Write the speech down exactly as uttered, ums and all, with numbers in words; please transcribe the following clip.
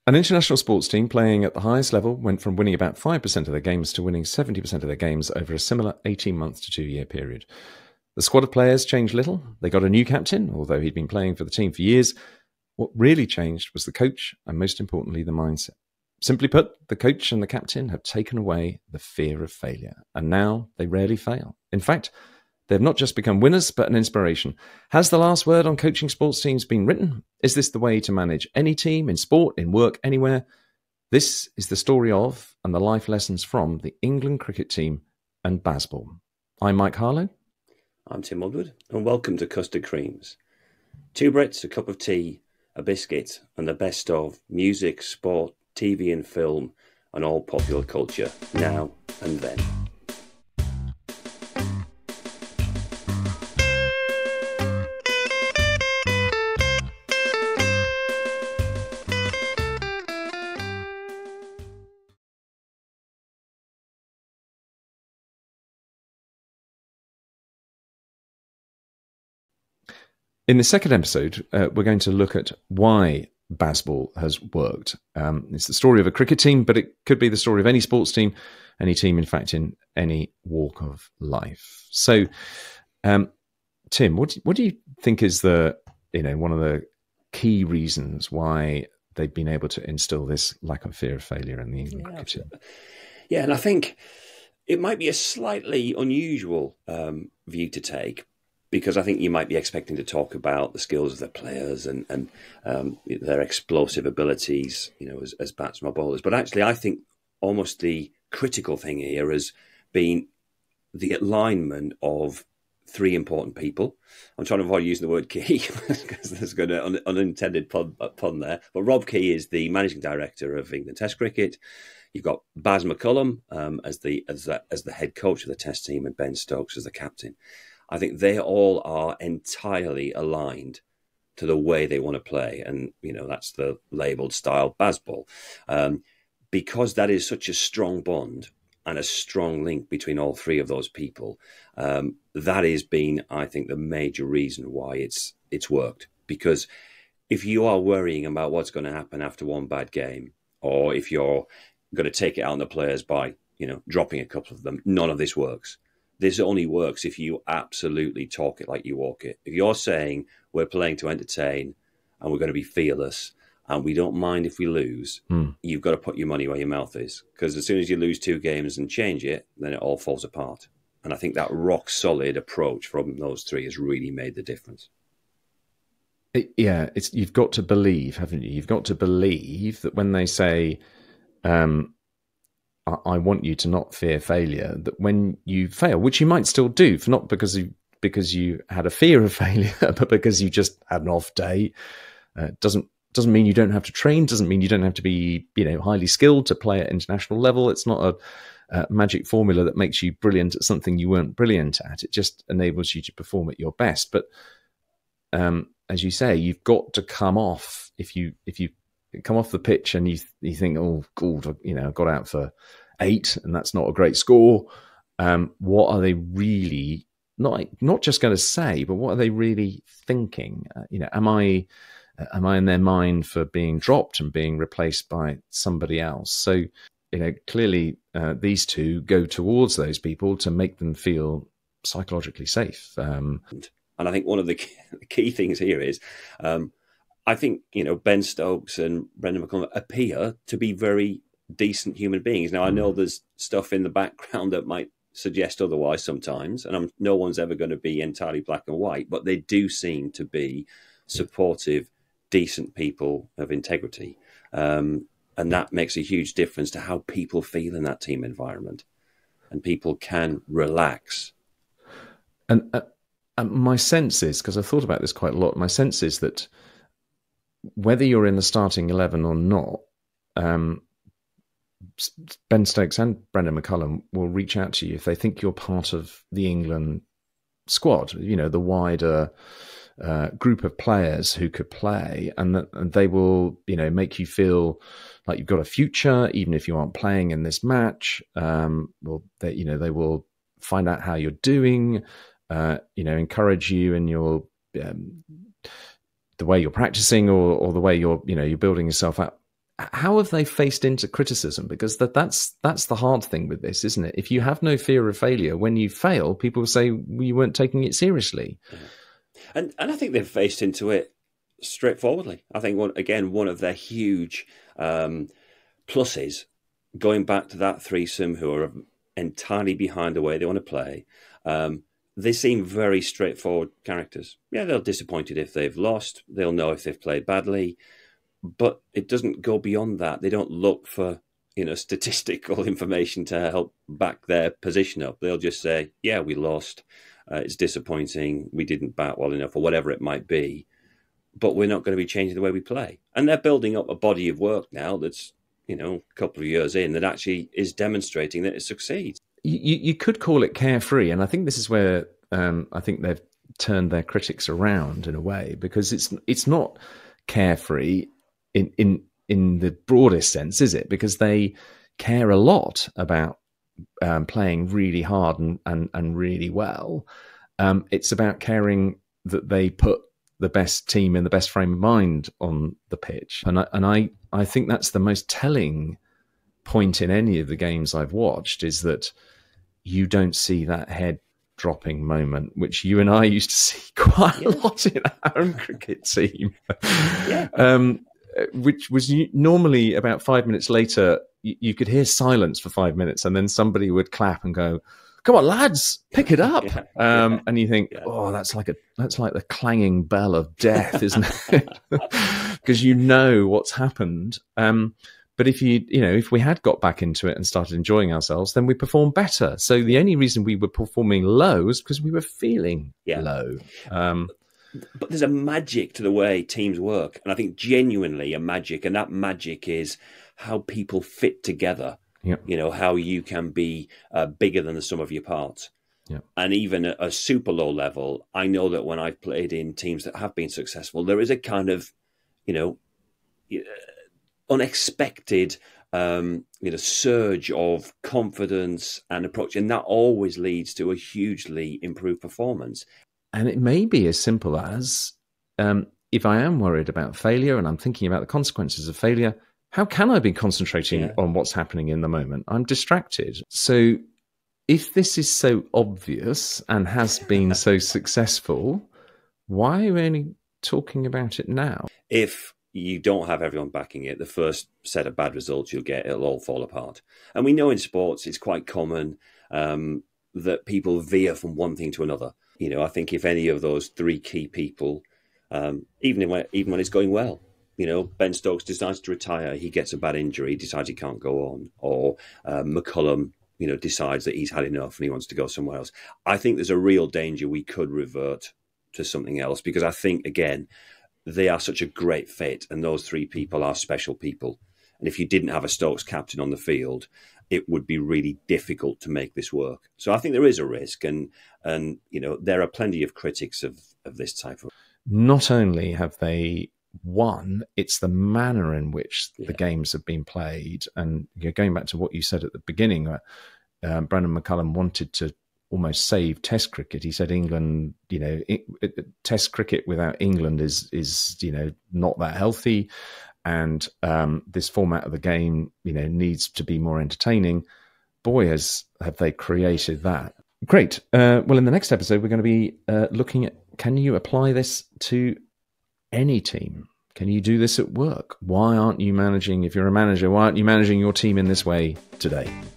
An international sports team playing at the highest level went from winning about five percent of their games to winning seventy percent of their games over a similar eighteen-month to two-year period. The squad of players changed little. They got a new captain, although he'd been playing for the team for years. What really changed was the coach and, most importantly, the mindset. Simply put, the coach and the captain have taken away the fear of failure, and now they rarely fail. In fact, they've not just become winners, but an inspiration. Has the last word on coaching sports teams been written? Is this the way to manage any team, in sport, in work, anywhere? This is the story of and the life lessons from the England cricket team and Bazball. I'm Mike Harlow. I'm Tim Woodward, and welcome to Custard Creams. Two Brits, a cup of tea, a biscuit, and the best of music, sport, T V and film, and all popular culture, now and then. In the second episode, uh, we're going to look at why Bazball has worked. Um, it's the story of a cricket team, but it could be the story of any sports team, any team, in fact, in any walk of life. So, um, Tim, what do, what do you think is the, you know, one of the key reasons why they've been able to instill this lack of fear of failure in the England Yeah, cricket team? Yeah, and I think it might be a slightly unusual um, view to take, because I think you might be expecting to talk about the skills of the players and, and um, their explosive abilities, you know, as, as batsmen or bowlers. But actually, I think almost the critical thing here has been the alignment of three important people. I'm trying to avoid using the word key because there's got an un- unintended pun, pun there. But Rob Key is the managing director of England Test Cricket. You've got Baz McCullum um, as the as the, as the head coach of the Test team, and Ben Stokes as the captain. I think they all are entirely aligned to the way they want to play. And, you know, that's the labelled style Bazball. Um, because that is such a strong bond and a strong link between all three of those people, um, that has been, I think, the major reason why it's it's worked. Because if you are worrying about what's going to happen after one bad game, or if you're going to take it out on the players by, you know, dropping a couple of them, none of this works. This only works if you absolutely talk it like you walk it. If you're saying we're playing to entertain and we're going to be fearless and we don't mind if we lose, mm. you've got to put your money where your mouth is. Because as soon as you lose two games and change it, then it all falls apart. And I think that rock solid approach from those three has really made the difference. It, yeah, it's you've got to believe, haven't you? You've got to believe that when they say, um, I want you to not fear failure, that when you fail, which you might still do, for not because you because you had a fear of failure, but because you just had an off day, uh, doesn't doesn't mean you don't have to train, doesn't mean you don't have to be, you know, highly skilled to play at international level. It's not a, a magic formula that makes you brilliant at something you weren't brilliant at. It just enables you to perform at your best. But um, as you say, you've got to come off if you if you. come off the pitch and you you think, oh, God, you know, I got out for eight and that's not a great score. Um, what are they really not not just going to say, but what are they really thinking? Uh, you know, am I am I in their mind for being dropped and being replaced by somebody else? So, you know, clearly uh, these two go towards those people to make them feel psychologically safe. Um, and I think one of the key things here is. Um, I think, you know, Ben Stokes and Brendan McCullum appear to be very decent human beings. Now, I know there's stuff in the background that might suggest otherwise sometimes, and I'm, no one's ever going to be entirely black and white, but they do seem to be supportive, decent people of integrity. Um, and that makes a huge difference to how people feel in that team environment. And people can relax. And uh, my sense is, because I've thought about this quite a lot, my sense is that whether you're in the starting eleven or not, um, Ben Stokes and Brendan McCullum will reach out to you if they think you're part of the England squad, you know, the wider uh, group of players who could play, and, that, and they will, you know, make you feel like you've got a future, even if you aren't playing in this match. Um, well, they, you know, they will find out how you're doing, uh, you know, encourage you in your um, the way you're practicing or, or the way you're, you know, you're building yourself up how have they faced into criticism? Because that, that's that's the hard thing with this, isn't it? If you have no fear of failure, when you fail, people will say well, you weren't taking it seriously. Yeah. And and I think they've faced into it straightforwardly. I think, one, again, one of their huge um, pluses, going back to that threesome who are entirely behind the way they want to play, um, they seem very straightforward characters. Yeah, they're disappointed if they've lost. They'll know if they've played badly. But it doesn't go beyond that. They don't look for, you know, statistical information to help back their position up. They'll just say, yeah, we lost. Uh, it's disappointing. We didn't bat well enough, or whatever it might be. But we're not going to be changing the way we play. And they're building up a body of work now that's, you know, a couple of years in that actually is demonstrating that it succeeds. You, you could call it carefree. And I think this is where um, I think they've turned their critics around in a way, because it's it's not carefree in, in, in the broadest sense, is it? Because they care a lot about um, playing really hard and, and, and really well. Um, it's about caring that they put the best team in the best frame of mind on the pitch. And I, and I, I think that's the most telling point in any of the games I've watched, is that you don't see that head dropping moment, which you and I used to see quite yeah. a lot in our own cricket team. Yeah. Um, which was normally about five minutes later, you, you could hear silence for five minutes and then somebody would clap and go, come on, lads, pick it up. yeah, um, yeah, and you think, yeah. oh, that's like a that's like the clanging bell of death, isn't it? Because you know what's happened. Um, but if you, you know, if we had got back into it and started enjoying ourselves, then we performed better. So the only reason we were performing low is because we were feeling yeah. low. Um, but there's a magic to the way teams work, and I think genuinely a magic, and that magic is how people fit together. Yep. You know, how you can be uh, bigger than the sum of your parts. Yep. And even at a super low level, I know that when I've played in teams that have been successful, there is a kind of, you know, unexpected, um, you know, surge of confidence and approach. And that always leads to a hugely improved performance. And it may be as simple as, um, if I am worried about failure and I'm thinking about the consequences of failure, how can I be concentrating yeah. on what's happening in the moment? I'm distracted. So if this is so obvious and has been so successful, why are we only talking about it now? If you don't have everyone backing it, the first set of bad results you'll get, it'll all fall apart. And we know in sports it's quite common um, that people veer from one thing to another. You know, I think if any of those three key people, um, even, when, even when it's going well, you know, Ben Stokes decides to retire. He gets a bad injury, decides he can't go on. Or uh, McCullum, you know, decides that he's had enough and he wants to go somewhere else. I think there's a real danger we could revert to something else, because I think, again, they are such a great fit and those three people are special people. And if you didn't have a Stokes captain on the field, it would be really difficult to make this work. So I think there is a risk. And, and you know, there are plenty of critics of, of this type of... Not only have they... One, it's the manner in which yeah. the games have been played. And you're going back to what you said at the beginning, uh, uh, Brandon McCullum wanted to almost save Test cricket. He said England, you know, it, it, Test cricket without England is, is you know, not that healthy. And um, this format of the game, you know, needs to be more entertaining. Boy, has have they created that. Great. Uh, well, in the next episode, we're going to be uh, looking at, can you apply this to any team? Can you do this at work? Why aren't you managing, if you're a manager, why aren't you managing your team in this way today?